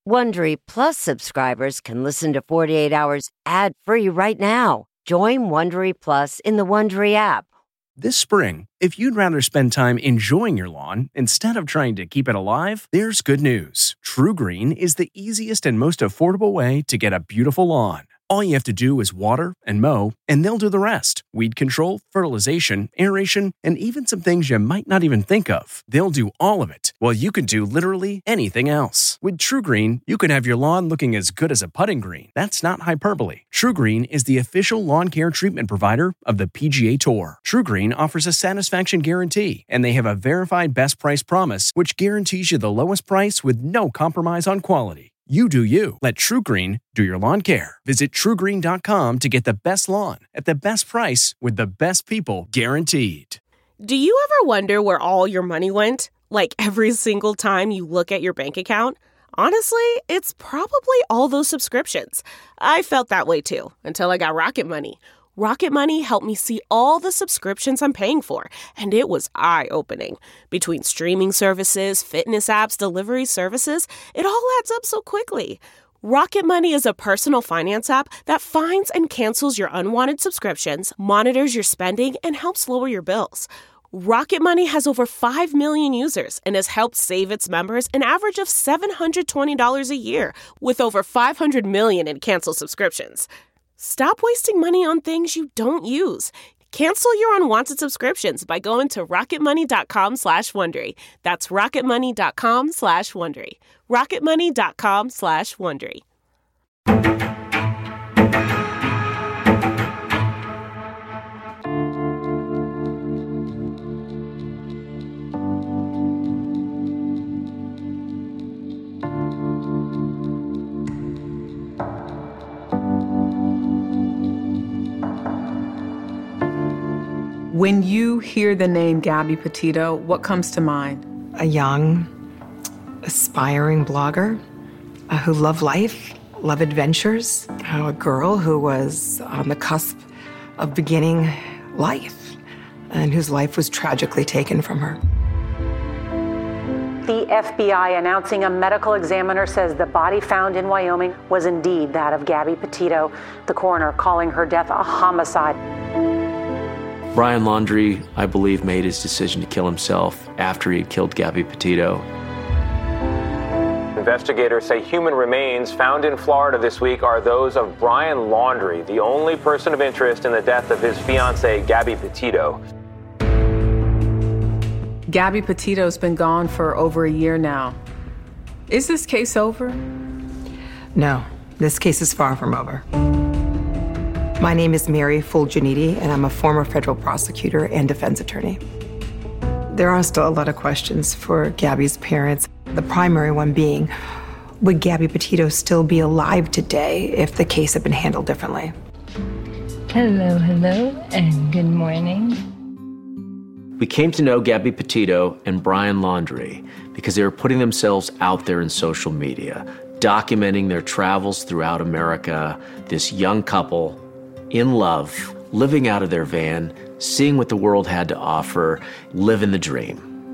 Wondery Plus subscribers can listen to 48 Hours ad-free right now. Join Wondery Plus in the Wondery app. This spring, if you'd rather spend time enjoying your lawn instead of trying to keep it alive, there's good news. True Green is the easiest and most affordable way to get a beautiful lawn. All you have to do is water and mow, and they'll do the rest. Weed control, fertilization, aeration, and even some things you might not even think of. They'll do all of it, while you can do literally anything else. With True Green, you can have your lawn looking as good as a putting green. That's not hyperbole. True Green is the official lawn care treatment provider of the PGA Tour. True Green offers a satisfaction guarantee, and they have a verified best price promise, which guarantees you the lowest price with no compromise on quality. You do you. Let True Green do your lawn care. Visit TrueGreen.com to get the best lawn at the best price with the best people guaranteed. Do you ever wonder where all your money went? Like every single time you look at your bank account? Honestly, it's probably all those subscriptions. I felt that way too, until I got Rocket Money. Rocket Money helped me see all the subscriptions I'm paying for, and it was eye-opening. Between streaming services, fitness apps, delivery services, it all adds up so quickly. Rocket Money is a personal finance app that finds and cancels your unwanted subscriptions, monitors your spending, and helps lower your bills. Rocket Money has over 5 million users and has helped save its members an average of $720 a year, with over 500 million in canceled subscriptions. Stop wasting money on things you don't use. Cancel your unwanted subscriptions by going to rocketmoney.com/Wondery. That's rocketmoney.com/Wondery. rocketmoney.com/Wondery. When you hear the name Gabby Petito, what comes to mind? A young, aspiring blogger who loved life, loved adventures, a girl who was on the cusp of beginning life and whose life was tragically taken from her. The FBI announcing a medical examiner says the body found in Wyoming was indeed that of Gabby Petito, the coroner calling her death a homicide. Brian Laundrie, I believe, made his decision to kill himself after he had killed Gabby Petito. Investigators say human remains found in Florida this week are those of Brian Laundrie, the only person of interest in the death of his fiancée, Gabby Petito. Gabby Petito's been gone for over a year now. Is this case over? No, this case is far from over. My name is Mary Fulginiti, and I'm a former federal prosecutor and defense attorney. There are still a lot of questions for Gabby's parents. The primary one being, would Gabby Petito still be alive today if the case had been handled differently? Hello, and good morning. We came to know Gabby Petito and Brian Laundrie because they were putting themselves out there in social media, documenting their travels throughout America, this young couple in love, living out of their van, seeing what the world had to offer, living the dream.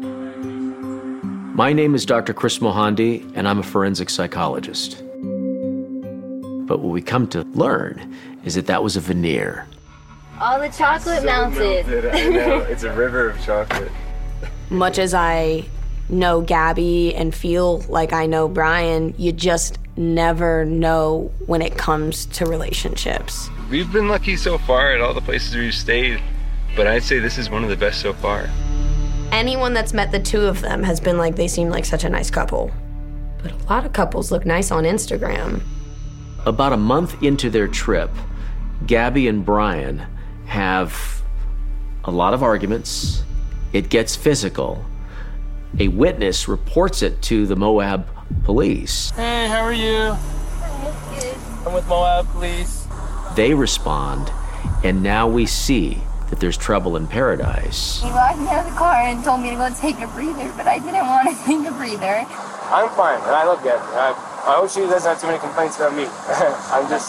My name is Dr. Chris Mohandi, and I'm a forensic psychologist. But what we come to learn is that was a veneer. All the chocolate melted. I know, it's a river of chocolate. Much as I know Gabby and feel like I know Brian, you just never know when it comes to relationships. We've been lucky so far at all the places we've stayed, but I'd say this is one of the best so far. Anyone that's met the two of them has been like, they seem like such a nice couple. But a lot of couples look nice on Instagram. About a month into their trip, Gabby and Brian have a lot of arguments. It gets physical. A witness reports it to the Moab police. Hey, how are you? Hi, good. I'm with Moab Police. They respond, and now we see that there's trouble in paradise. He locked me out of the car and told me to go take a breather, but I didn't want to take a breather. I'm fine, and I love Gabby. I hope she doesn't have too many complaints about me. I'm just,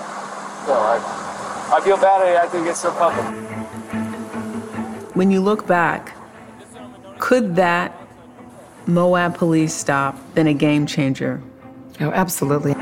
I feel bad I have to get so public. When you look back, could that Moab police stop been a game changer Oh, absolutely.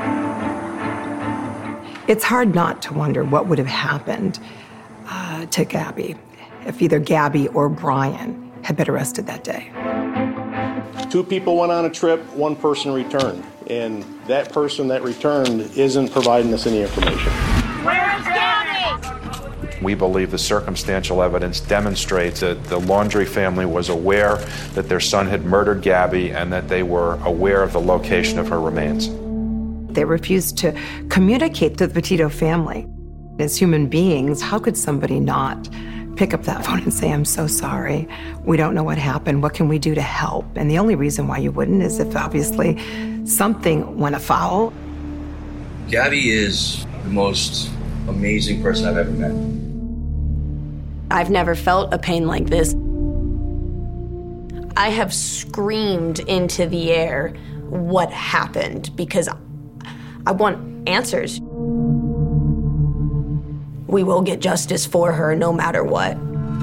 It's hard not to wonder what would have happened to Gabby if either Gabby or Brian had been arrested that day. 2 people went on a trip, 1 person returned, and that person that returned isn't providing us any information. Where's Gabby? We believe the circumstantial evidence demonstrates that the Laundrie family was aware that their son had murdered Gabby and that they were aware of the location of her remains. They refused to communicate to the Petito family. As human beings, how could somebody not pick up that phone and say, I'm so sorry, we don't know what happened, what can we do to help? And the only reason why you wouldn't is if obviously something went afoul. Gabby is the most amazing person I've ever met. I've never felt a pain like this. I have screamed into the air what happened because I want answers. We will get justice for her no matter what.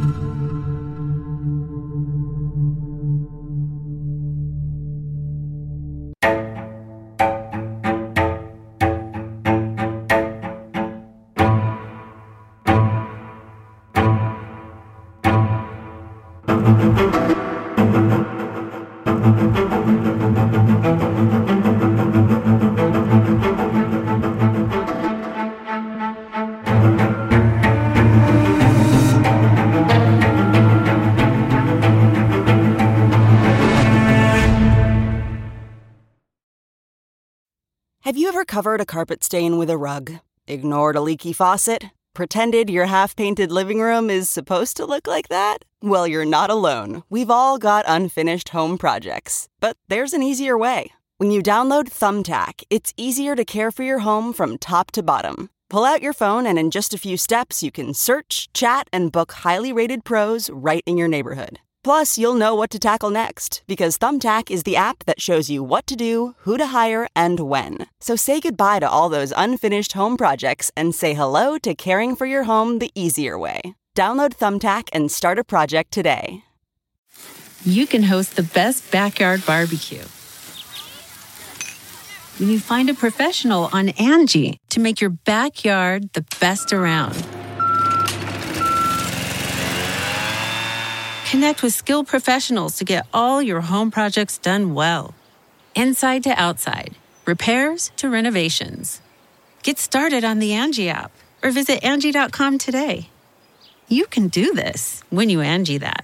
Have you ever covered a carpet stain with a rug? Ignored a leaky faucet? Pretended your half-painted living room is supposed to look like that? Well, you're not alone. We've all got unfinished home projects. But there's an easier way. When you download Thumbtack, it's easier to care for your home from top to bottom. Pull out your phone and in just a few steps, you can search, chat, and book highly rated pros right in your neighborhood. Plus, you'll know what to tackle next, because Thumbtack is the app that shows you what to do, who to hire, and when. So say goodbye to all those unfinished home projects and say hello to caring for your home the easier way. Download Thumbtack and start a project today. You can host the best backyard barbecue when you find a professional on Angie to make your backyard the best around. Connect with skilled professionals to get all your home projects done well. Inside to outside, repairs to renovations. Get started on the Angie app or visit Angie.com today. You can do this when you Angie that.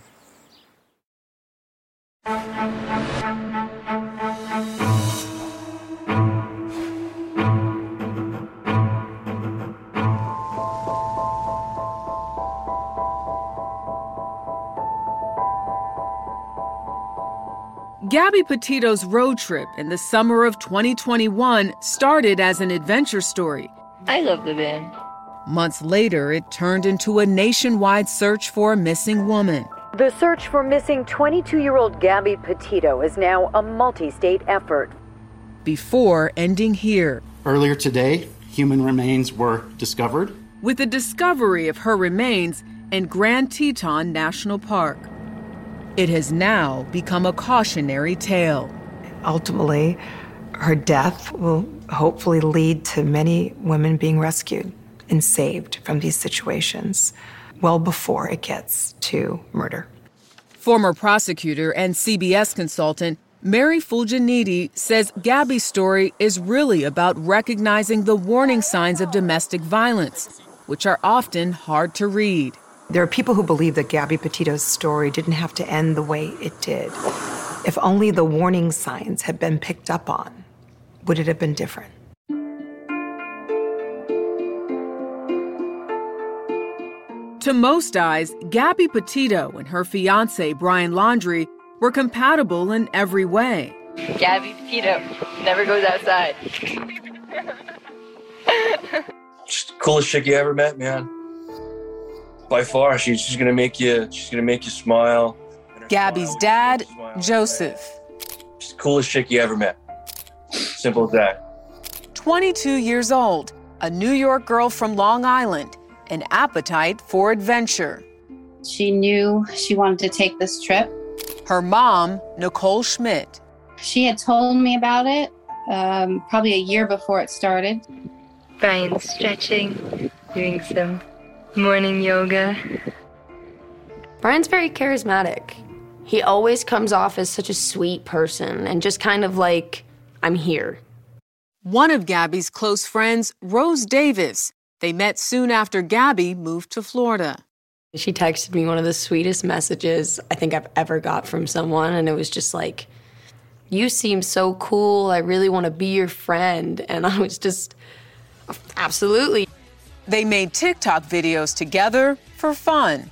Gabby Petito's road trip in the summer of 2021 started as an adventure story. I love the band. Months later, it turned into a nationwide search for a missing woman. The search for missing 22-year-old Gabby Petito is now a multi-state effort. Before ending here. Earlier today, human remains were discovered. With the discovery of her remains in Grand Teton National Park. It has now become a cautionary tale. Ultimately, her death will hopefully lead to many women being rescued and saved from these situations well before it gets to murder. Former prosecutor and CBS consultant Mary Fulginiti says Gabby's story is really about recognizing the warning signs of domestic violence, which are often hard to read. There are people who believe that Gabby Petito's story didn't have to end the way it did. If only the warning signs had been picked up on, would it have been different? To most eyes, Gabby Petito and her fiancé, Brian Laundrie, were compatible in every way. Gabby Petito never goes outside. She's the coolest chick you ever met, man. By far, she's gonna make you smile. Gabby's dad, Joseph. She's the coolest chick you ever met. Simple as that. 22 years old, a New York girl from Long Island, an appetite for adventure. She knew she wanted to take this trip. Her mom, Nicole Schmidt. She had told me about it, probably a year before it started. Brian's stretching, doing some morning yoga. Brian's very charismatic. He always comes off as such a sweet person and just kind of like, I'm here. One of Gabby's close friends, Rose Davis. They met soon after Gabby moved to Florida. She texted me one of the sweetest messages I think I've ever got from someone, and it was just like, you seem so cool, I really want to be your friend. And I was just, absolutely. They made TikTok videos together for fun.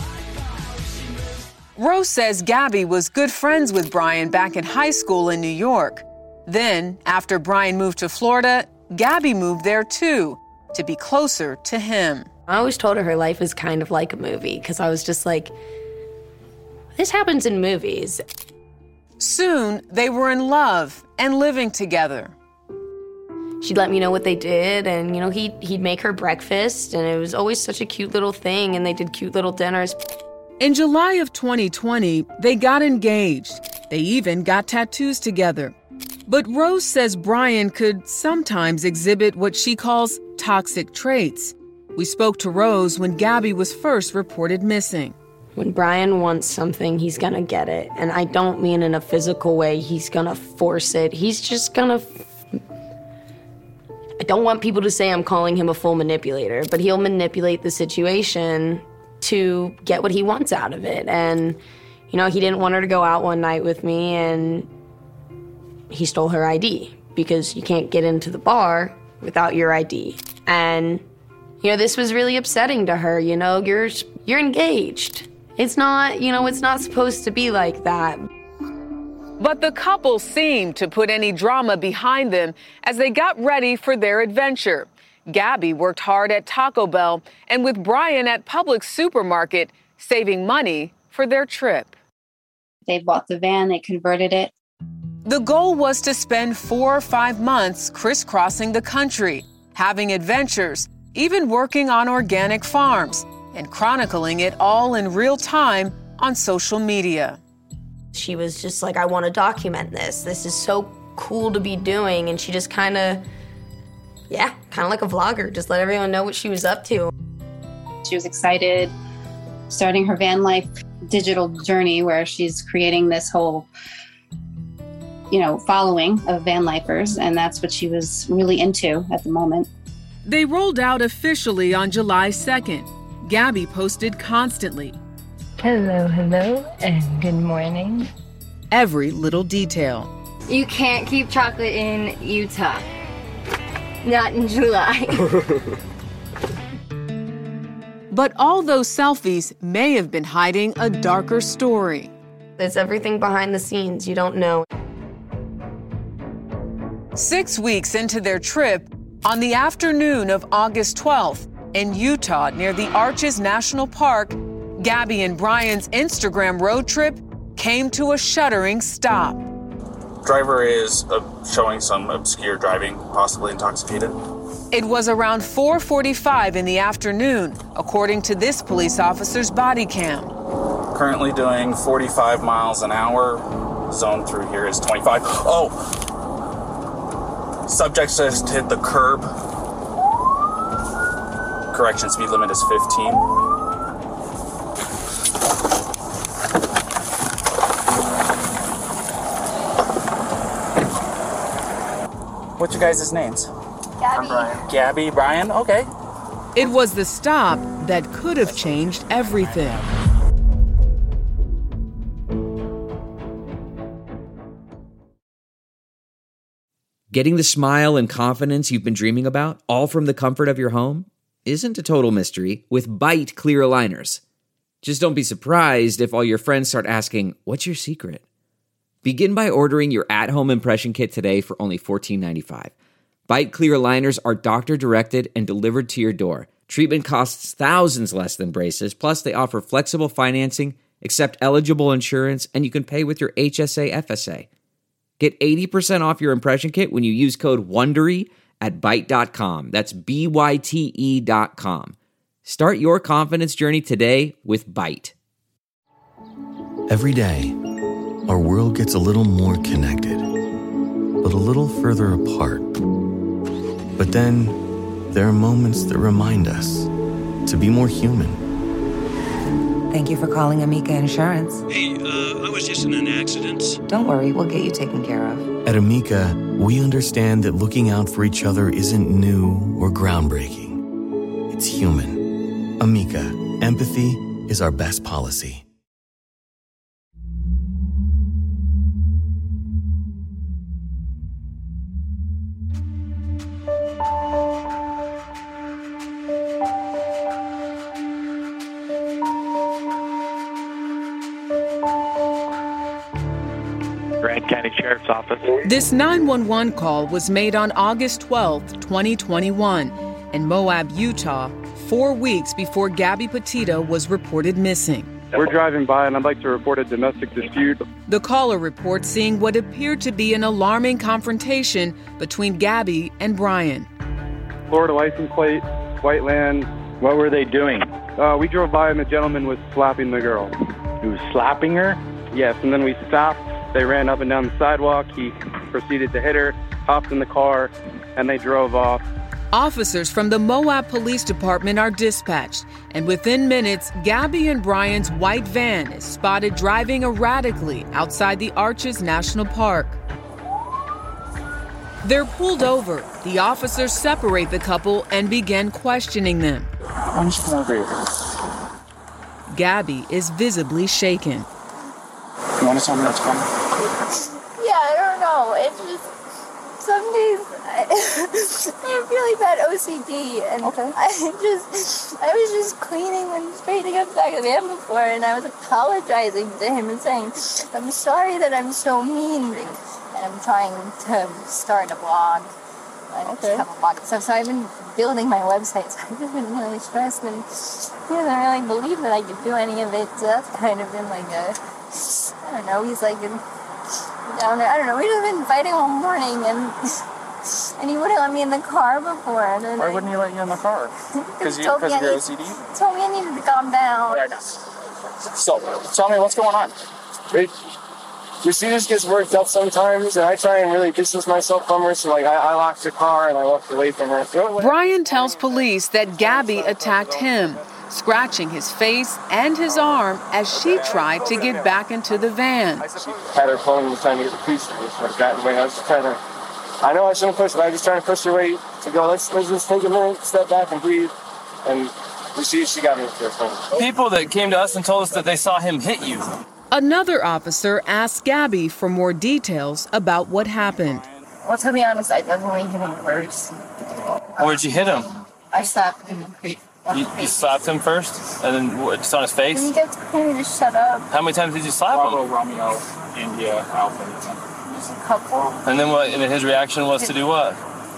Rose says Gabby was good friends with Brian back in high school in New York. Then, after Brian moved to Florida, Gabby moved there too, to be closer to him. I always told her life is kind of like a movie, because I was just like, this happens in movies. Soon, they were in love and living together. She'd let me know what they did, and, he'd make her breakfast, and it was always such a cute little thing, and they did cute little dinners. In July of 2020, they got engaged. They even got tattoos together. But Rose says Brian could sometimes exhibit what she calls toxic traits. We spoke to Rose when Gabby was first reported missing. When Brian wants something, he's gonna get it. And I don't mean in a physical way, he's gonna force it. He's just gonna... I don't want people to say I'm calling him a full manipulator, but he'll manipulate the situation to get what he wants out of it. And, he didn't want her to go out one night with me, and he stole her ID, because you can't get into the bar without your ID. And, this was really upsetting to her. You're engaged. It's not, it's not supposed to be like that. But the couple seemed to put any drama behind them as they got ready for their adventure. Gabby worked hard at Taco Bell and with Brian at Publix Supermarket, saving money for their trip. They bought the van, they converted it. The goal was to spend 4 or 5 months crisscrossing the country, having adventures, even working on organic farms, and chronicling it all in real time on social media. She was just like, I want to document this. This is so cool to be doing. And she just kind of like a vlogger, just let everyone know what she was up to. She was excited, starting her van life digital journey where she's creating this whole, following of van lifers. And that's what she was really into at the moment. They rolled out officially on July 2nd. Gabby posted constantly. Hello, and good morning. Every little detail. You can't keep chocolate in Utah. Not in July. But all those selfies may have been hiding a darker story. It's everything behind the scenes you don't know. 6 weeks into their trip, on the afternoon of August 12th, in Utah near the Arches National Park, Gabby and Brian's Instagram road trip came to a shuddering stop. Driver is showing some obscure driving, possibly intoxicated. It was around 4:45 in the afternoon, according to this police officer's body cam. Currently doing 45 miles an hour. Zone through here is 25. Oh! Subject just hit the curb. Correction, speed limit is 15. What's your guys' names? Gabby. I'm Brian. Gabby, Brian, okay. It was the stop that could have changed everything. Getting the smile and confidence you've been dreaming about, all from the comfort of your home, isn't a total mystery with Byte clear aligners. Just don't be surprised if all your friends start asking, what's your secret? Begin by ordering your at-home impression kit today for only $14.95. Byte clear aligners are doctor-directed and delivered to your door. Treatment costs thousands less than braces, plus they offer flexible financing, accept eligible insurance, and you can pay with your HSA FSA. Get 80% off your impression kit when you use code WONDERY at Byte.com. That's BYTE.com. Start your confidence journey today with Byte. Every day, our world gets a little more connected. but a little further apart. But then, there are moments that remind us to be more human. Thank you for calling Amica Insurance. Hey, I was just in an accident. Don't worry, we'll get you taken care of. At Amica, we understand that looking out for each other isn't new or groundbreaking. It's human. Amica, empathy is our best policy. Grand County Sheriff's Office. This 911 call was made on August 12, 2021, in Moab, Utah, 4 weeks before Gabby Petito was reported missing. We're driving by and I'd like to report a domestic dispute. The caller reports seeing what appeared to be an alarming confrontation between Gabby and Brian. Florida license plate, white land. What were they doing? We drove by and the gentleman was slapping the girl. He was slapping her? Yes, and then we stopped. They ran up and down the sidewalk. He proceeded to hit her, hopped in the car, and they drove off. Officers from the Moab Police Department are dispatched, and within minutes, Gabby and Brian's white van is spotted driving erratically outside the Arches National Park. They're pulled over. The officers separate the couple and begin questioning them. Gabby is visibly shaken. You want to tell me what's coming? Yeah, I don't know. It's just some days I have really bad OCD, and I was just cleaning and straightening up the back of the van before, and I was apologizing to him and saying, I'm sorry that I'm so mean, and I'm trying to start a blog. I have a blog and stuff, so I've been building my website, so I've just been really stressed, and he doesn't really believe that I could do any of it, so that's kind of been like a, I don't know, he's like down there, I don't know, we've just been fighting all morning, and he wouldn't let me in the car before. And then Why wouldn't he let you in the car? Because of your OCD? He told me I needed to calm down. Yeah, I know. So, tell me what's going on. You see, this gets worked up sometimes, and I try and really distance myself from her, so like I locked the car and I walked away from her. Brian tells police that Gabby attacked him, scratching his face and his arm as she tried to get back into the van. Had her phone and trying to get the police like that way. I was just trying to, I know I shouldn't push, but I was just trying to push her way to go, let's just take a minute, step back and breathe. And you see, she got me with her phone. People that came to us and told us that they saw him hit you. Another officer asked Gabby for more details about what happened. Well, to be honest, I definitely hit him first. Where'd you hit him? I slapped him. You slapped him first? And then just on his face? He gets to shut up. How many times did you slap him? Romeo, India, Alpha. Just a couple. And then what? And his reaction was to do what?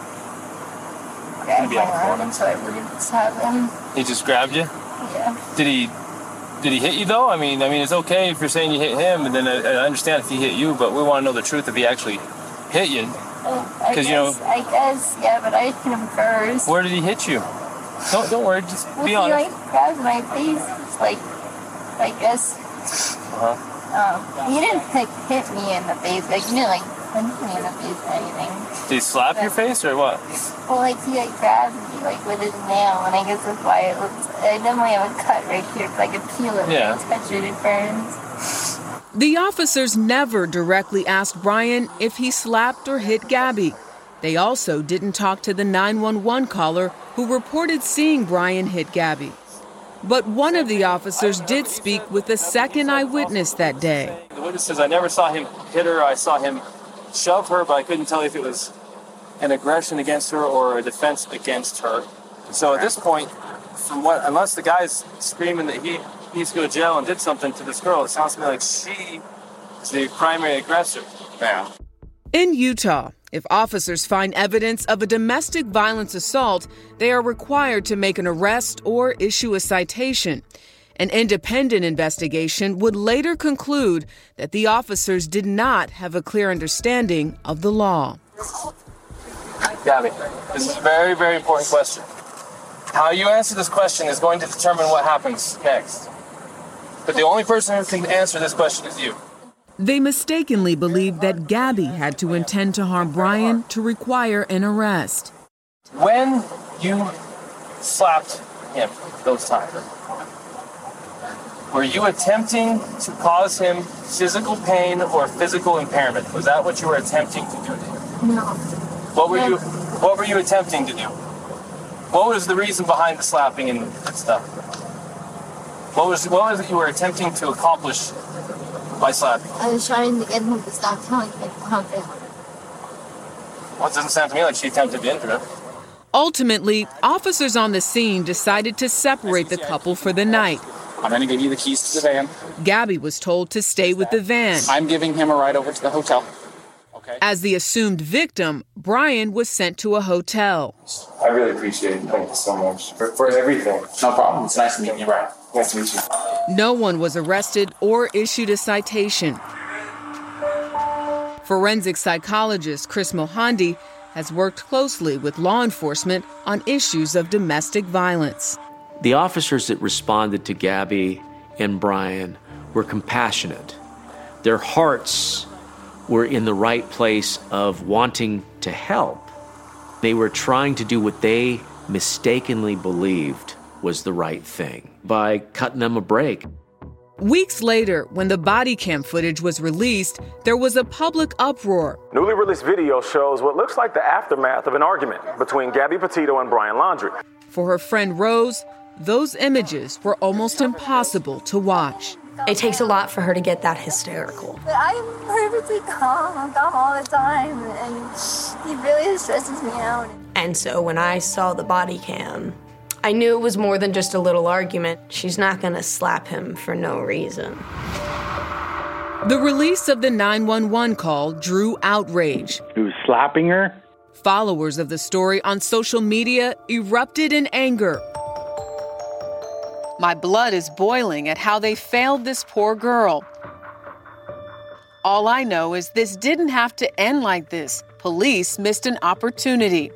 Grab my arm so I wouldn't slap him. He just grabbed you? Yeah. Did he hit you though? I mean, it's okay if you're saying you hit him, and then I understand if he hit you, but we want to know the truth if he actually hit you. I guess, yeah, but I hit him first. Where did he hit you? Don't worry, just be honest. He grabbed my face, I guess. He didn't hit me in the face, he didn't punch me in the face or anything. Did he slap your face or what? Well, he grabbed me with his nail, and I guess that's why it looks. I definitely have a cut right here, because I could feel it. Yeah. When I touch it, it burns. The officers never directly asked Brian if he slapped or hit Gabby. They also didn't talk to the 911 caller who reported seeing Brian hit Gabby. But one of the officers did speak with a second eyewitness that day. The witness says, I never saw him hit her. I saw him shove her, but I couldn't tell if it was an aggression against her or a defense against her. So at this point, unless the guy's screaming that he needs to go to jail and did something to this girl, it sounds to me like she is the primary aggressor now. In Utah, if officers find evidence of a domestic violence assault, they are required to make an arrest or issue a citation. An independent investigation would later conclude that the officers did not have a clear understanding of the law. Gabby, this is a very, very important question. How you answer this question is going to determine what happens next. But the only person who can answer this question is you. They mistakenly believed that Gabby had to intend to harm Brian to require an arrest. When you slapped him those times, were you attempting to cause him physical pain or physical impairment? Was that what you were attempting to do to him? No. What were you attempting to do? What was the reason behind the slapping and stuff? What was it you were attempting to accomplish by slapping? I was trying to get him to stop telling me how to. Well, it doesn't sound to me like she attempted to injure him. Ultimately, officers on the scene decided to separate the couple for the night. I'm going to give you the keys to the van. Gabby was told to stay with the van. I'm giving him a ride over to the hotel. Okay. As the assumed victim, Brian was sent to a hotel. I really appreciate it. Thank you so much for everything. No problem. It's nice to meet you, Brian. Nice to meet you. No one was arrested or issued a citation. Forensic psychologist Chris Mohandi has worked closely with law enforcement on issues of domestic violence. The officers that responded to Gabby and Brian were compassionate. Their hearts were in the right place of wanting to help. They were trying to do what they mistakenly believed was the right thing by cutting them a break. Weeks later, when the body cam footage was released, there was a public uproar. Newly released video shows what looks like the aftermath of an argument between Gabby Petito and Brian Laundrie. For her friend Rose, those images were almost impossible to watch. It takes a lot for her to get that hysterical. But I'm perfectly calm. I'm calm all the time, and he really stresses me out. And so when I saw the body cam, I knew it was more than just a little argument. She's not going to slap him for no reason. The release of the 911 call drew outrage. He was slapping her? Followers of the story on social media erupted in anger. My blood is boiling at how they failed this poor girl. All I know is this didn't have to end like this. Police missed an opportunity.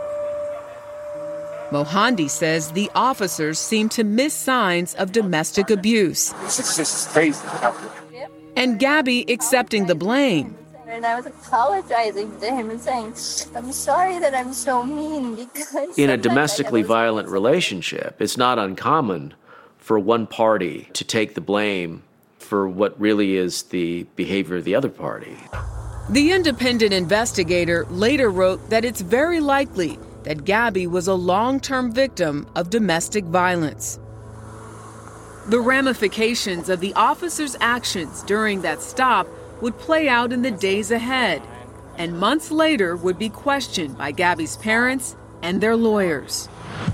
Mohandi says the officers seemed to miss signs of domestic abuse. It's just crazy. And Gabby accepting the blame. And I was apologizing to him and saying, I'm sorry that I'm so mean because... In a domestically violent relationship, it's not uncommon for one party to take the blame for what really is the behavior of the other party. The independent investigator later wrote that it's very likely that Gabby was a long-term victim of domestic violence. The ramifications of the officers' actions during that stop would play out in the days ahead, and months later would be questioned by Gabby's parents and their lawyers.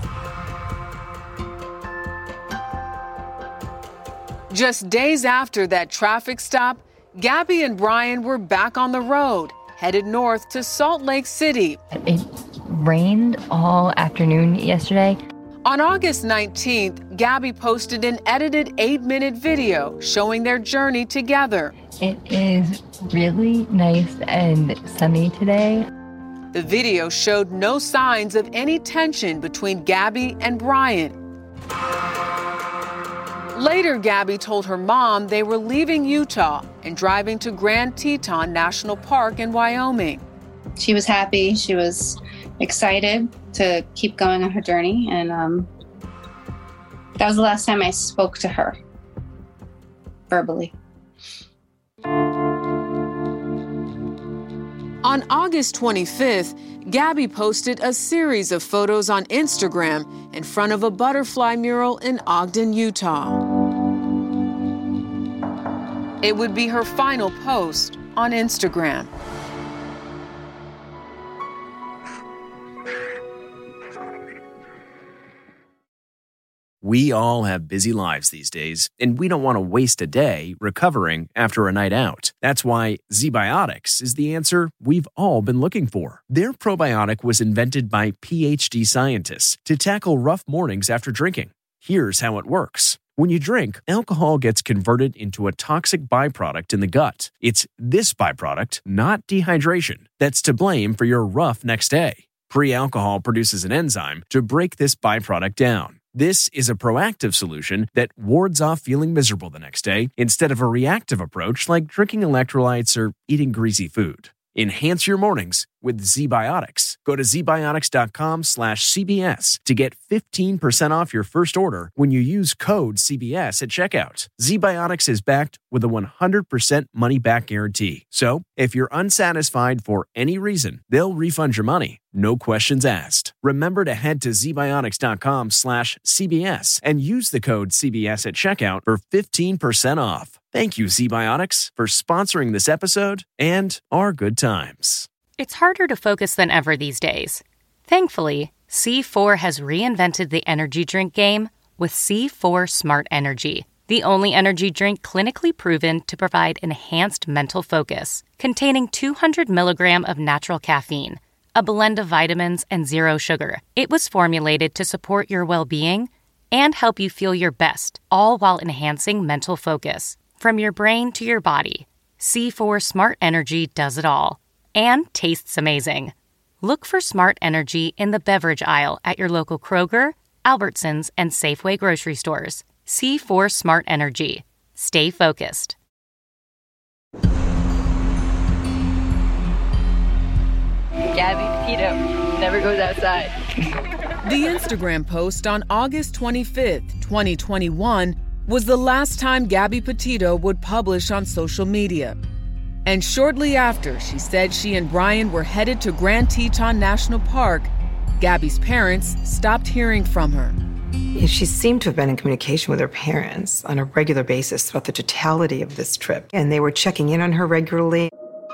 Just days after that traffic stop, Gabby and Brian were back on the road, headed north to Salt Lake City. It rained all afternoon yesterday. On August 19th, Gabby posted an edited 8-minute video showing their journey together. It is really nice and sunny today. The video showed no signs of any tension between Gabby and Brian. Later, Gabby told her mom they were leaving Utah and driving to Grand Teton National Park in Wyoming. She was happy. She was excited to keep going on her journey. And that was the last time I spoke to her verbally. On August 25th, Gabby posted a series of photos on Instagram in front of a butterfly mural in Ogden, Utah. It would be her final post on Instagram. We all have busy lives these days, and we don't want to waste a day recovering after a night out. That's why ZBiotics is the answer we've all been looking for. Their probiotic was invented by PhD scientists to tackle rough mornings after drinking. Here's how it works. When you drink, alcohol gets converted into a toxic byproduct in the gut. It's this byproduct, not dehydration, that's to blame for your rough next day. Pre-alcohol produces an enzyme to break this byproduct down. This is a proactive solution that wards off feeling miserable the next day instead of a reactive approach like drinking electrolytes or eating greasy food. Enhance your mornings with ZBiotics. Go to zbiotics.com/CBS to get 15% off your first order when you use code CBS at checkout. ZBiotics is backed with a 100% money-back guarantee. So, if you're unsatisfied for any reason, they'll refund your money. No questions asked. Remember to head to zbiotics.com/CBS and use the code CBS at checkout for 15% off. Thank you, ZBiotics, for sponsoring this episode and our good times. It's harder to focus than ever these days. Thankfully, C4 has reinvented the energy drink game with C4 Smart Energy, the only energy drink clinically proven to provide enhanced mental focus, containing 200 milligrams of natural caffeine, a blend of vitamins, and zero sugar. It was formulated to support your well-being and help you feel your best, all while enhancing mental focus. From your brain to your body, C4 Smart Energy does it all. And tastes amazing. Look for Smart Energy in the beverage aisle at your local Kroger, Albertsons, and Safeway grocery stores. C4 Smart Energy. Stay focused. Gabby Petito never goes outside. The Instagram post on August 25th, 2021 was the last time Gabby Petito would publish on social media. And shortly after she said she and Brian were headed to Grand Teton National Park, Gabby's parents stopped hearing from her. She seemed to have been in communication with her parents on a regular basis throughout the totality of this trip, and they were checking in on her regularly.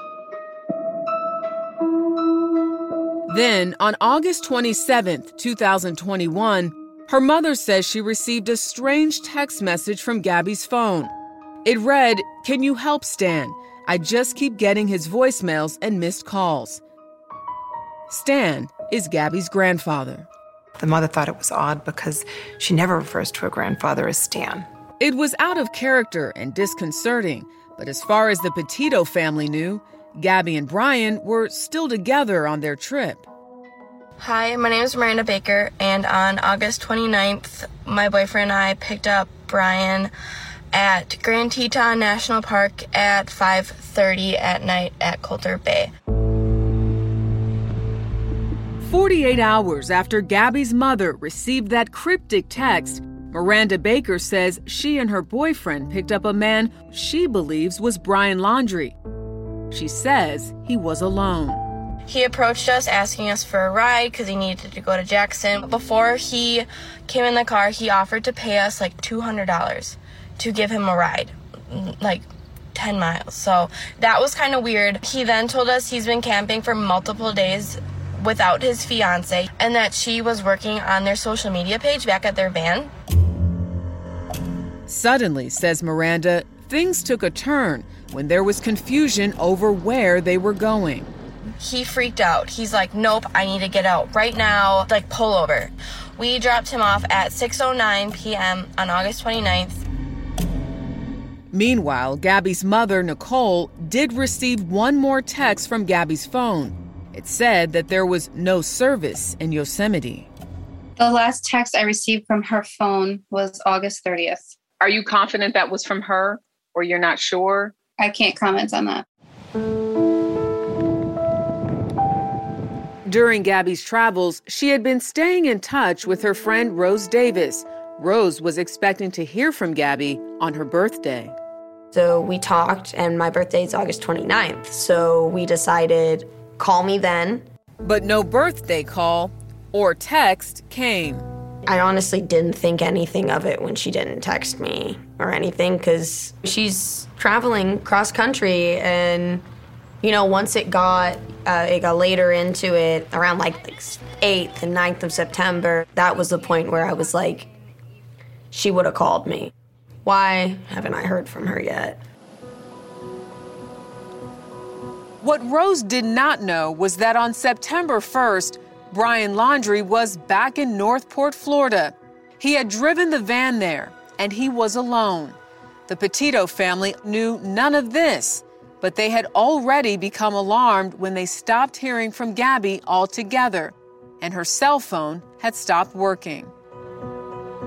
Then, on August 27th, 2021, her mother says she received a strange text message from Gabby's phone. It read, "Can you help Stan? I just keep getting his voicemails and missed calls." Stan is Gabby's grandfather. The mother thought it was odd because she never refers to her grandfather as Stan. It was out of character and disconcerting, but as far as the Petito family knew, Gabby and Brian were still together on their trip. Hi, my name is Miranda Baker, and on August 29th, my boyfriend and I picked up Brian at Grand Teton National Park at 5:30 at night at Coulter Bay. 48 hours after Gabby's mother received that cryptic text, Miranda Baker says she and her boyfriend picked up a man she believes was Brian Laundrie. She says he was alone. He approached us asking us for a ride because he needed to go to Jackson. Before he came in the car, he offered to pay us like $200 to give him a ride, like 10 miles. So that was kind of weird. He then told us he's been camping for multiple days without his fiance and that she was working on their social media page back at their van. Suddenly, says Miranda, things took a turn when there was confusion over where they were going. He freaked out. He's like, nope, I need to get out right now, like pull over. We dropped him off at 6:09 p.m. on August 29th. Meanwhile, Gabby's mother, Nicole, did receive one more text from Gabby's phone. It said that there was no service in Yosemite. The last text I received from her phone was August 30th. Are you confident that was from her, or you're not sure? I can't comment on that. During Gabby's travels, she had been staying in touch with her friend Rose Davis. Rose was expecting to hear from Gabby on her birthday. So we talked, and my birthday is August 29th. So we decided, call me then. But no birthday call or text came. I honestly didn't think anything of it when she didn't text me or anything because she's traveling cross country, and you know, once it got later into it, around like 8th and 9th of September, that was the point where I was like, she would have called me. Why haven't I heard from her yet? What Rose did not know was that on September 1st, Brian Laundrie was back in Northport, Florida. He had driven the van there, and he was alone. The Petito family knew none of this, but they had already become alarmed when they stopped hearing from Gabby altogether, and her cell phone had stopped working.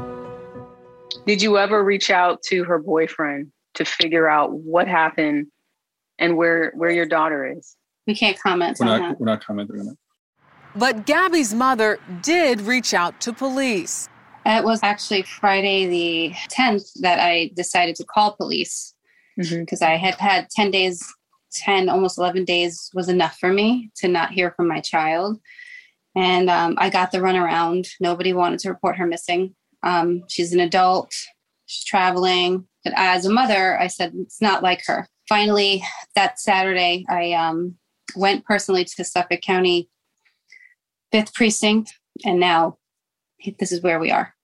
Did you ever reach out to her boyfriend to figure out what happened and where your daughter is? We can't comment on that. We're not commenting on that. But Gabby's mother did reach out to police. It was actually Friday the 10th that I decided to call police because I had 10 days, almost 11 days was enough for me to not hear from my child. And I got the runaround. Nobody wanted to report her missing. She's an adult. She's traveling. But as a mother, I said, it's not like her. Finally, that Saturday, I went personally to Suffolk County 5th Precinct, and now this is where we are.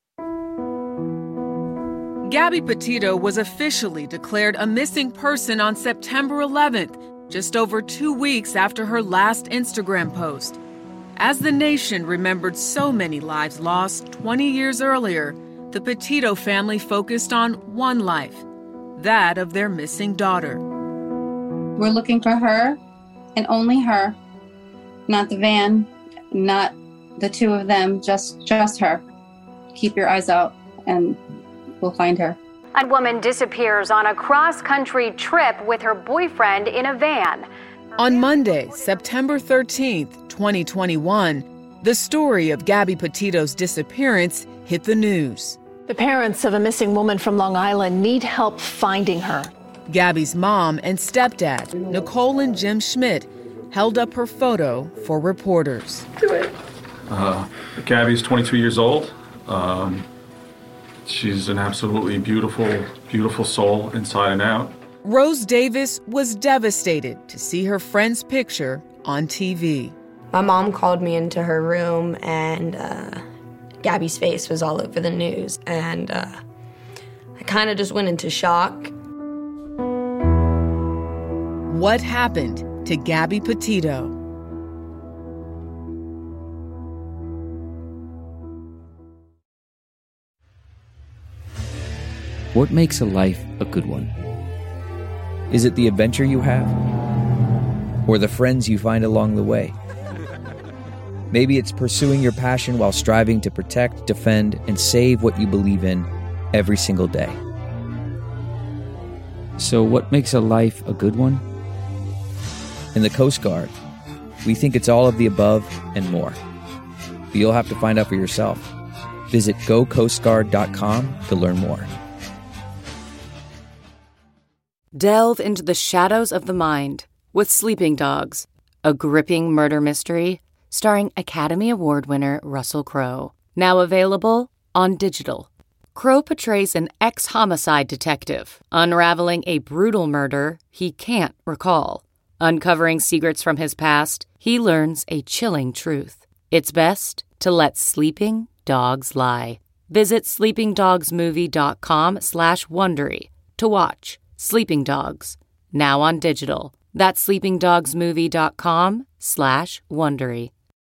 Gabby Petito was officially declared a missing person on September 11th, just over 2 weeks after her last Instagram post. As the nation remembered so many lives lost 20 years earlier, the Petito family focused on one life, that of their missing daughter. We're looking for her and only her, not the van, not the two of them, just her. Keep your eyes out and we'll find her. A woman disappears on a cross-country trip with her boyfriend in a van. On Monday, September 13th, 2021, the story of Gabby Petito's disappearance hit the news. The parents of a missing woman from Long Island need help finding her. Gabby's mom and stepdad, Nicole and Jim Schmidt, held up her photo for reporters. Do it. Gabby's 22 years old. She's an absolutely beautiful, beautiful soul inside and out. Rose Davis was devastated to see her friend's picture on TV. My mom called me into her room and Gabby's face was all over the news. And I kind of just went into shock. What happened to Gabby Petito? What makes a life a good one? Is it the adventure you have? Or the friends you find along the way? Maybe it's pursuing your passion while striving to protect, defend, and save what you believe in every single day. So what makes a life a good one? In the Coast Guard, we think it's all of the above and more. But you'll have to find out for yourself. Visit gocoastguard.com to learn more. Delve into the shadows of the mind with Sleeping Dogs, a gripping murder mystery starring Academy Award winner Russell Crowe. Now available on digital. Crowe portrays an ex-homicide detective unraveling a brutal murder he can't recall. Uncovering secrets from his past, he learns a chilling truth. It's best to let sleeping dogs lie. Visit sleepingdogsmovie.com/Wondery to watch Sleeping Dogs, now on digital. That's sleepingdogsmovie.com/Wondery.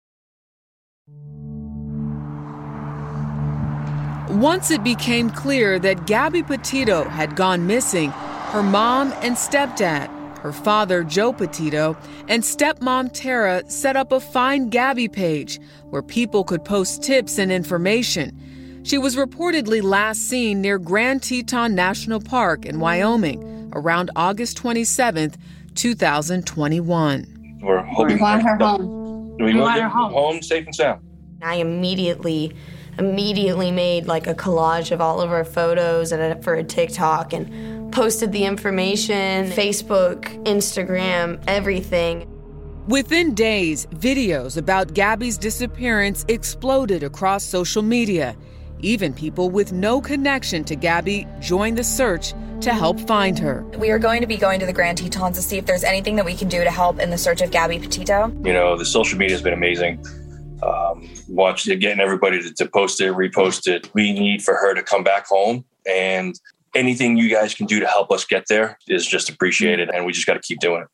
Once it became clear that Gabby Petito had gone missing, her mom and stepdad, her father Joe Petito, and stepmom Tara set up a Find Gabby page where people could post tips and information. She was reportedly last seen near Grand Teton National Park in Wyoming around August 27th, 2021. We want her home. We want her home safe and sound. I immediately made like a collage of all of our photos and for a TikTok and posted the information, Facebook, Instagram, everything. Within days, videos about Gabby's disappearance exploded across social media. Even people with no connection to Gabby joined the search to help find her. We are going to be going to the Grand Tetons to see if there's anything that we can do to help in the search of Gabby Petito. You know, the social media has been amazing. Getting everybody to post it, repost it. We need for her to come back home, and anything you guys can do to help us get there is just appreciated, and we just got to keep doing it.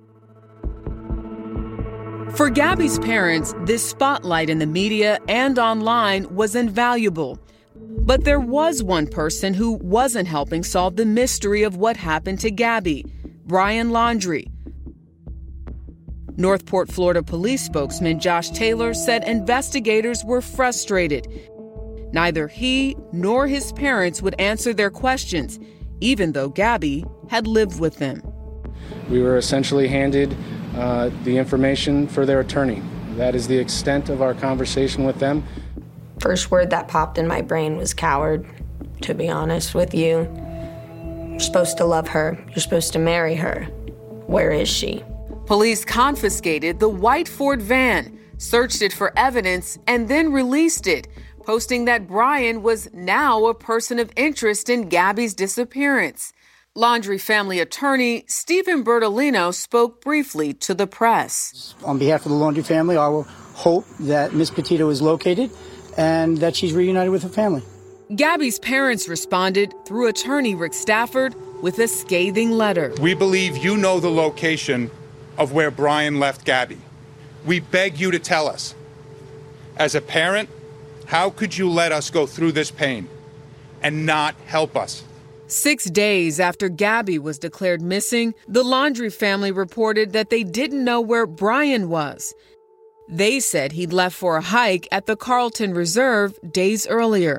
For Gabby's parents, this spotlight in the media and online was invaluable. But there was one person who wasn't helping solve the mystery of what happened to Gabby, Brian Laundrie. Northport, Florida police spokesman Josh Taylor said investigators were frustrated. Neither he nor his parents would answer their questions, even though Gabby had lived with them. We were essentially handed the information for their attorney. That is the extent of our conversation with them. First word that popped in my brain was coward, to be honest with you. You're supposed to love her. You're supposed to marry her. Where is she? Police confiscated the white Ford van, searched it for evidence, and then released it, posting that Brian was now a person of interest in Gabby's disappearance. Laundrie family attorney Stephen Bertolino spoke briefly to the press. On behalf of the Laundrie family, I will hope that Ms. Petito is located and that she's reunited with her family. Gabby's parents responded through attorney Rick Stafford with a scathing letter. We believe you know the location of where Brian left Gabby. We beg you to tell us. As a parent, how could you let us go through this pain and not help us? 6 days after Gabby was declared missing, the Laundrie family reported that they didn't know where Brian was. They said he'd left for a hike at the Carlton Reserve days earlier.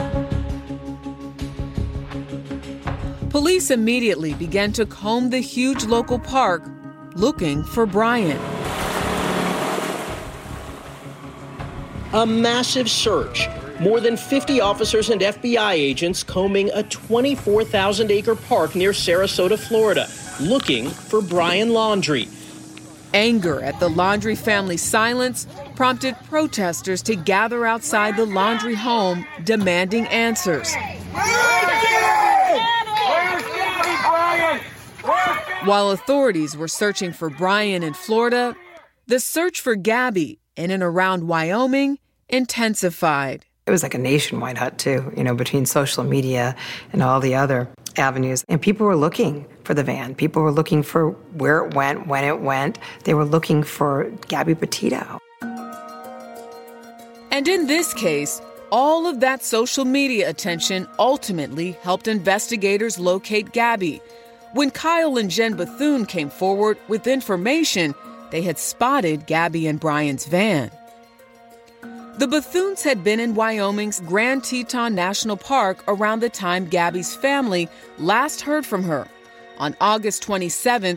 Police immediately began to comb the huge local park, looking for Brian. A massive search. More than 50 officers and FBI agents combing a 24,000-acre park near Sarasota, Florida, looking for Brian Laundrie. Anger at the Laundrie family's silence prompted protesters to gather outside the Laundrie home, demanding answers. While authorities were searching for Brian in Florida, the search for Gabby in and around Wyoming intensified. It was like a nationwide hunt, too, between social media and all the other avenues. And people were looking for the van. People were looking for where it went, when it went. They were looking for Gabby Petito. And in this case, all of that social media attention ultimately helped investigators locate Gabby. When Kyle and Jen Bethune came forward with information, they had spotted Gabby and Brian's van. The Bethunes had been in Wyoming's Grand Teton National Park around the time Gabby's family last heard from her. On August 27,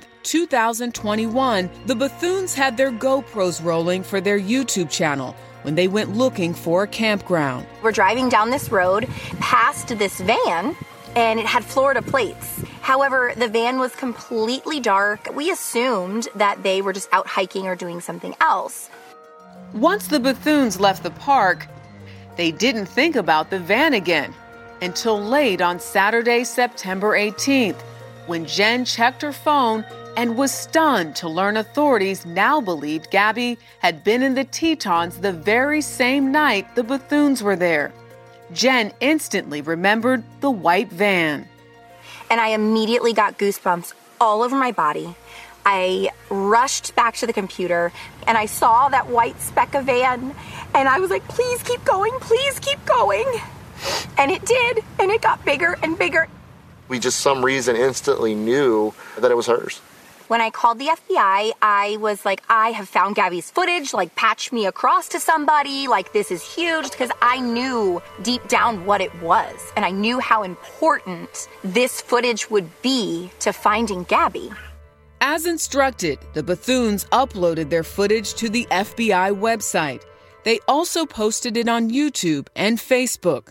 2021, the Bethunes had their GoPros rolling for their YouTube channel when they went looking for a campground. We're driving down this road past this van, and it had Florida plates. However, the van was completely dark. We assumed that they were just out hiking or doing something else. Once the Bethunes left the park, they didn't think about the van again until late on Saturday, September 18th, when Jen checked her phone and was stunned to learn authorities now believed Gabby had been in the Tetons the very same night the Bethunes were there. Jen instantly remembered the white van. And I immediately got goosebumps all over my body. I rushed back to the computer and I saw that white speck of van and I was like, please keep going, please keep going. And it did, and it got bigger and bigger. We just some reason instantly knew that it was hers. When I called the FBI, I was like, I have found Gabby's footage, patch me across to somebody, this is huge, because I knew deep down what it was. And I knew how important this footage would be to finding Gabby. As instructed, the Bethunes uploaded their footage to the FBI website. They also posted it on YouTube and Facebook.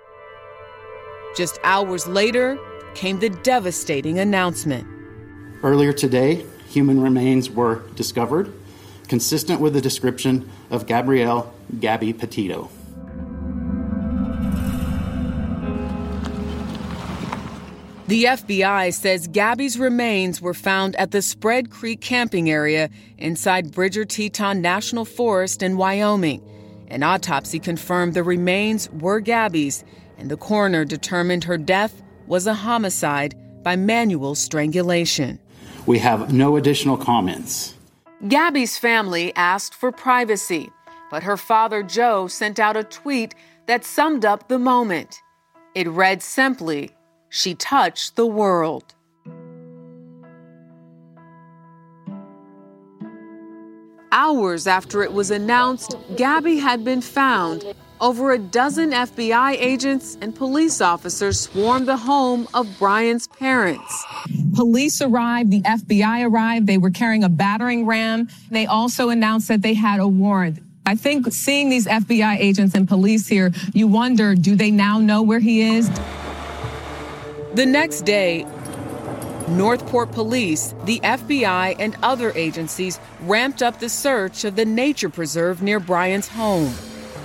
Just hours later came the devastating announcement. Earlier today, human remains were discovered, consistent with the description of Gabrielle "Gabby" Petito. The FBI says Gabby's remains were found at the Spread Creek camping area inside Bridger Teton National Forest in Wyoming. An autopsy confirmed the remains were Gabby's, and the coroner determined her death was a homicide by manual strangulation. We have no additional comments. Gabby's family asked for privacy, but her father, Joe, sent out a tweet that summed up the moment. It read simply, "She touched the world." Hours after it was announced Gabby had been found, over a dozen FBI agents and police officers swarmed the home of Brian's parents. Police arrived, the FBI arrived, they were carrying a battering ram. They also announced that they had a warrant. I think seeing these FBI agents and police here, you wonder, do they now know where he is? The next day, Northport Police, the FBI, and other agencies ramped up the search of the nature preserve near Brian's home.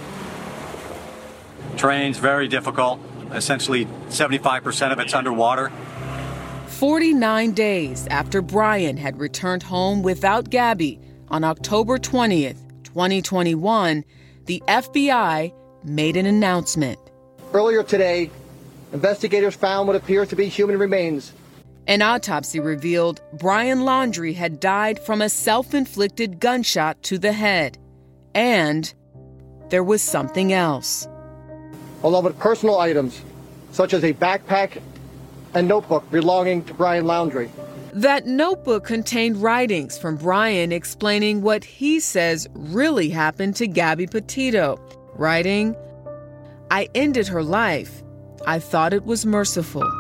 Terrain's very difficult. Essentially, 75% of it's underwater. 49 days after Brian had returned home without Gabby, on October 20th, 2021, the FBI made an announcement. Earlier today, investigators found what appears to be human remains. An autopsy revealed Brian Laundrie had died from a self-inflicted gunshot to the head. And there was something else. Along with personal items, such as a backpack and notebook belonging to Brian Laundrie. That notebook contained writings from Brian explaining what he says really happened to Gabby Petito. Writing, "I ended her life. I thought it was merciful."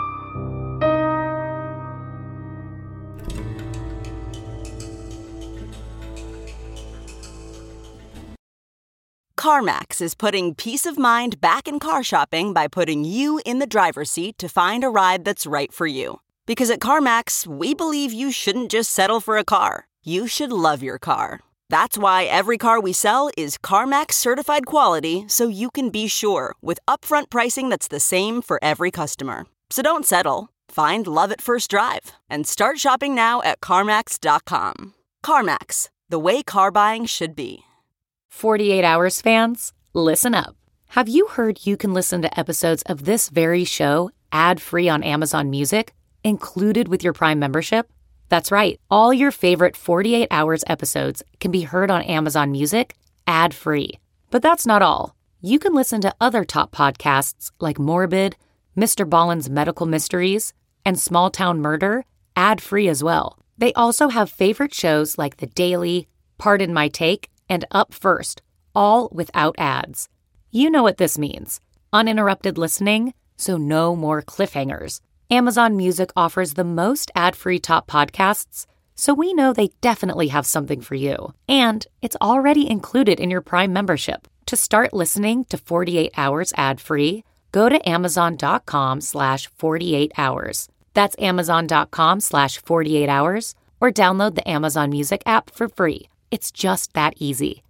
CarMax is putting peace of mind back in car shopping by putting you in the driver's seat to find a ride that's right for you. Because at CarMax, we believe you shouldn't just settle for a car. You should love your car. That's why every car we sell is CarMax certified quality, so you can be sure with upfront pricing that's the same for every customer. So don't settle. Find love at first drive and start shopping now at CarMax.com. CarMax, the way car buying should be. 48 Hours fans, listen up. Have you heard you can listen to episodes of this very show ad-free on Amazon Music, included with your Prime membership? That's right. All your favorite 48 Hours episodes can be heard on Amazon Music ad-free. But that's not all. You can listen to other top podcasts like Morbid, Mr. Ballen's Medical Mysteries, and Small Town Murder ad-free as well. They also have favorite shows like The Daily, Pardon My Take, and Up First, all without ads. You know what this means. Uninterrupted listening, so no more cliffhangers. Amazon Music offers the most ad-free top podcasts, so we know they definitely have something for you. And it's already included in your Prime membership. To start listening to 48 Hours ad-free, go to amazon.com/48hours. That's amazon.com/48hours, or download the Amazon Music app for free. It's just that easy.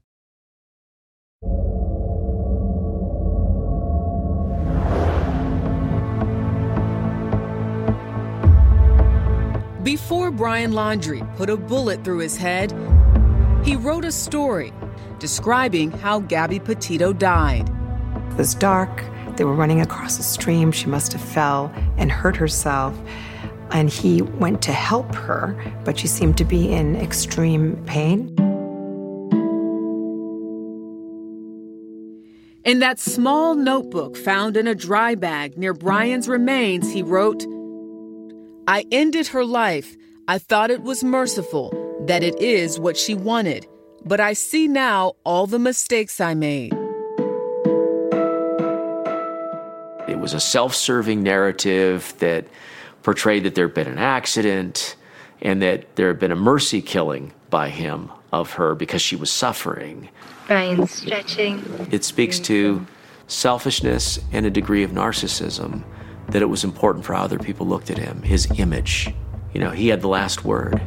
Before Brian Laundrie put a bullet through his head, he wrote a story describing how Gabby Petito died. It was dark. They were running across a stream. She must have fell and hurt herself. And he went to help her, but she seemed to be in extreme pain. In that small notebook found in a dry bag near Brian's remains, he wrote, "I ended her life. I thought it was merciful, that it is what she wanted. But I see now all the mistakes I made." It was a self-serving narrative that portrayed that there had been an accident and that there had been a mercy killing by him of her because she was suffering. Brian's stretching. It speaks to selfishness and a degree of narcissism, that it was important for how other people looked at him, his image. You know, he had the last word.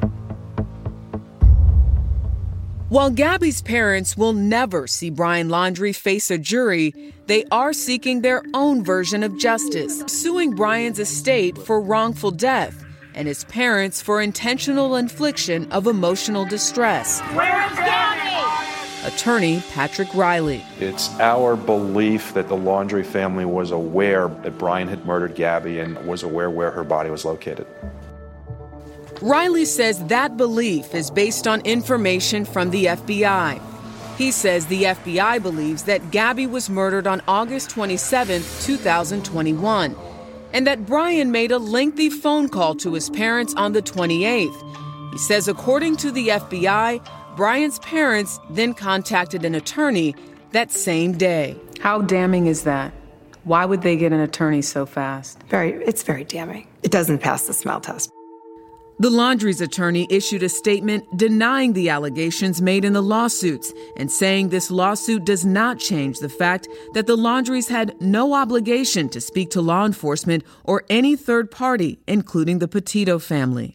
While Gabby's parents will never see Brian Laundrie face a jury, they are seeking their own version of justice, suing Brian's estate for wrongful death and his parents for intentional infliction of emotional distress. Where's Gabby? Attorney Patrick Riley. It's our belief that the Laundrie family was aware that Brian had murdered Gabby and was aware where her body was located. Riley says that belief is based on information from the FBI. He says the FBI believes that Gabby was murdered on August 27, 2021, and that Brian made a lengthy phone call to his parents on the 28th. He says according to the FBI, Brian's parents then contacted an attorney that same day. How damning is that? Why would they get an attorney so fast? It's very damning. It doesn't pass the smell test. The Laundrie's attorney issued a statement denying the allegations made in the lawsuits and saying this lawsuit does not change the fact that the Laundries had no obligation to speak to law enforcement or any third party, including the Petito family.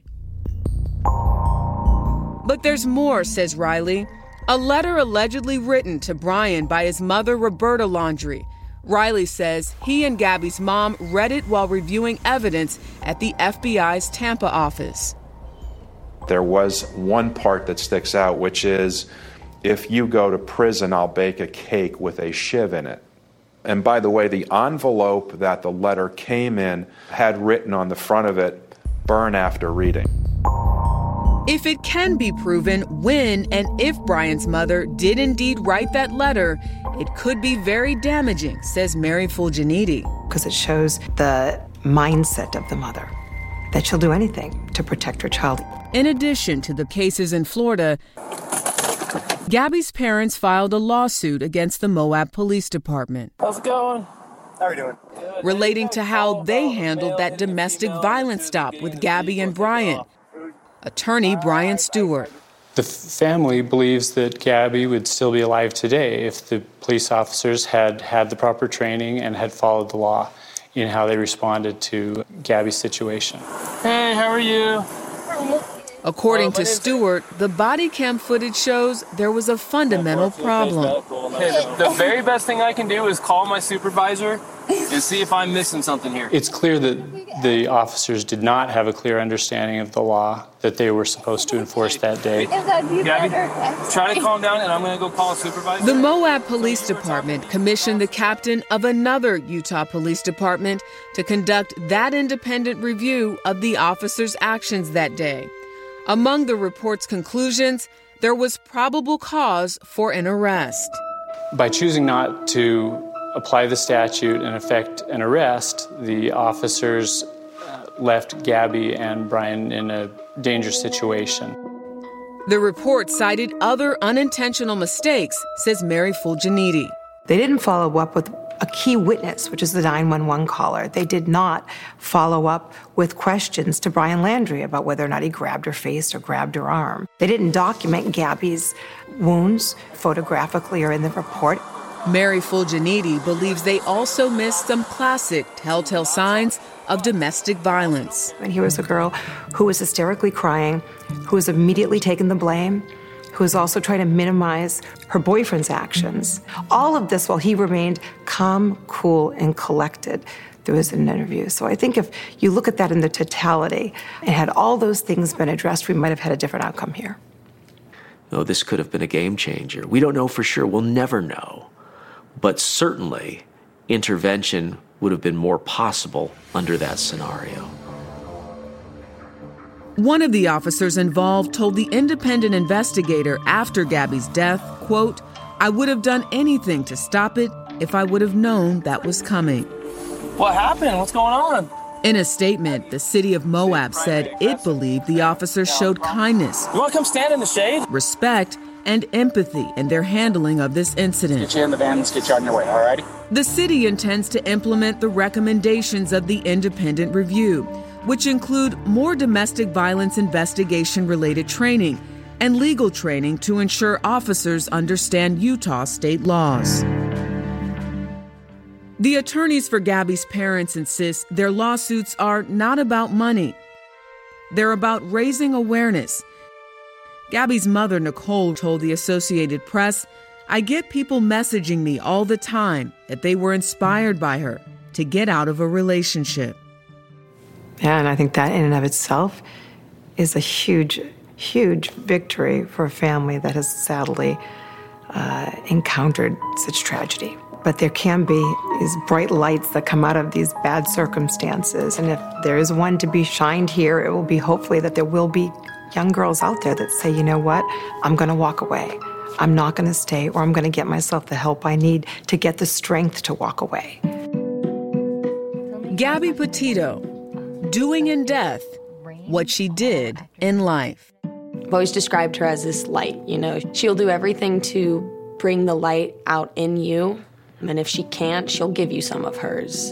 But there's more, says Riley. A letter allegedly written to Brian by his mother, Roberta Laundrie. Riley says he and Gabby's mom read it while reviewing evidence at the FBI's Tampa office. There was one part that sticks out, which is, if you go to prison, I'll bake a cake with a shiv in it. And by the way, the envelope that the letter came in had written on the front of it, burn after reading. If it can be proven when and if Brian's mother did indeed write that letter, it could be very damaging, says Mary Fulginiti. Because it shows the mindset of the mother, that she'll do anything to protect her child. In addition to the cases in Florida, Gabby's parents filed a lawsuit against the Moab Police Department. How's it going? How are we doing? Relating to how they handled that domestic violence stop with Gabby and Brian. Attorney Brian Stewart. The family believes that Gabby would still be alive today if the police officers had had the proper training and had followed the law in how they responded to Gabby's situation. Hey, how are you? According to Stewart, the body cam footage shows there was a fundamental problem. Hey, the very best thing I can do is call my supervisor and see if I'm missing something here. It's clear that the officers did not have a clear understanding of the law that they were supposed to enforce that day. Gabby, try to calm down and I'm going to go call a supervisor. The Moab Police Department commissioned the captain of another Utah police department to conduct that independent review of the officers' actions that day. Among the report's conclusions, there was probable cause for an arrest. By choosing not to apply the statute and effect an arrest, the officers left Gabby and Brian in a dangerous situation. The report cited other unintentional mistakes, says Mary Fulginiti. They didn't follow up with a key witness, which is the 911 caller. They did not follow up with questions to Brian Laundrie about whether or not he grabbed her face or grabbed her arm. They didn't document Gabby's wounds photographically or in the report. Mary Fulginiti believes they also missed some classic telltale signs of domestic violence. And here was a girl who was hysterically crying, who was immediately taking the blame, who was also trying to minimize her boyfriend's actions. All of this while he remained calm, cool, and collected through his interview. So I think if you look at that in the totality, and had all those things been addressed, we might have had a different outcome here. No, this could have been a game changer. We don't know for sure. We'll never know. But certainly, intervention would have been more possible under that scenario. One of the officers involved told the independent investigator after Gabby's death, quote, "I would have done anything to stop it if I would have known that was coming." What happened? What's going on? In a statement, the city of Moab said it believed the officers showed kindness, You want to come stand in the shade? respect, and empathy in their handling of this incident. Get you in the van, let's get you on your way, all righty? The city intends to implement the recommendations of the independent review, which include more domestic violence investigation-related training and legal training to ensure officers understand Utah state laws. The attorneys for Gabby's parents insist their lawsuits are not about money. They're about raising awareness. Gabby's mother, Nicole, told the Associated Press, "I get people messaging me all the time that they were inspired by her to get out of a relationship." Yeah, and I think that in and of itself is a huge, huge victory for a family that has sadly encountered such tragedy. But there can be these bright lights that come out of these bad circumstances. And if there is one to be shined here, it will be hopefully that there will be young girls out there that say, you know what, I'm going to walk away. I'm not going to stay, or I'm going to get myself the help I need to get the strength to walk away. Gabby Petito, doing in death what she did in life. I've always described her as this light, you know. She'll do everything to bring the light out in you. And if she can't, she'll give you some of hers.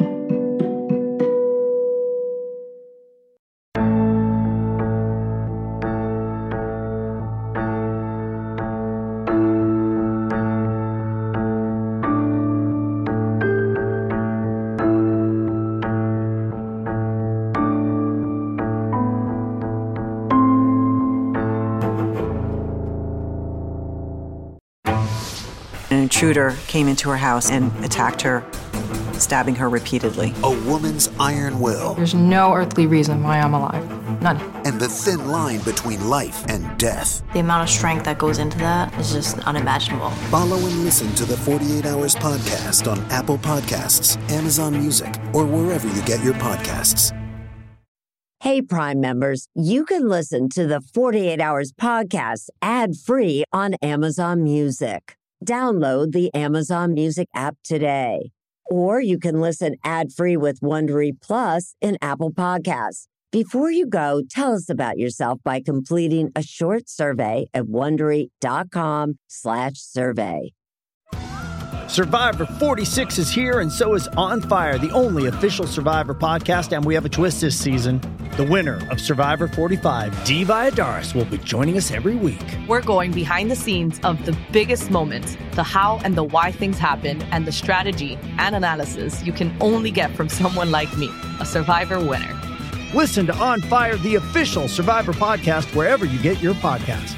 An intruder came into her house and attacked her, stabbing her repeatedly. A woman's iron will. There's no earthly reason why I'm alive. None. And the thin line between life and death. The amount of strength that goes into that is just unimaginable. Follow and listen to the 48 Hours podcast on Apple Podcasts, Amazon Music, or wherever you get your podcasts. Hey, Prime members, you can listen to the 48 Hours podcast ad-free on Amazon Music. Download the Amazon Music app today. Or you can listen ad-free with Wondery Plus in Apple Podcasts. Before you go, tell us about yourself by completing a short survey at Wondery.com/survey. Survivor 46 is here, and so is On Fire, the only official Survivor podcast, and we have a twist this season. The winner of Survivor 45, Dee Valladares, will be joining us every week. We're going behind the scenes of the biggest moments, the how and the why things happen, and the strategy and analysis you can only get from someone like me, a Survivor winner. Listen to On Fire, the official Survivor podcast, wherever you get your podcasts.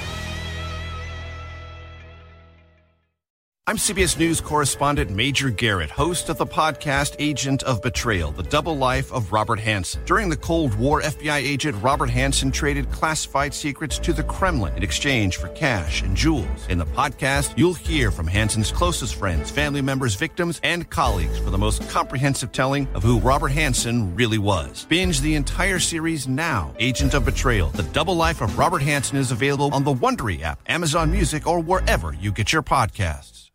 I'm CBS News correspondent Major Garrett, host of the podcast Agent of Betrayal, the double life of Robert Hanssen. During the Cold War, FBI agent Robert Hanssen traded classified secrets to the Kremlin in exchange for cash and jewels. In the podcast, you'll hear from Hanssen's closest friends, family members, victims, and colleagues for the most comprehensive telling of who Robert Hanssen really was. Binge the entire series now. Agent of Betrayal, the double life of Robert Hanssen is available on the Wondery app, Amazon Music, or wherever you get your podcasts.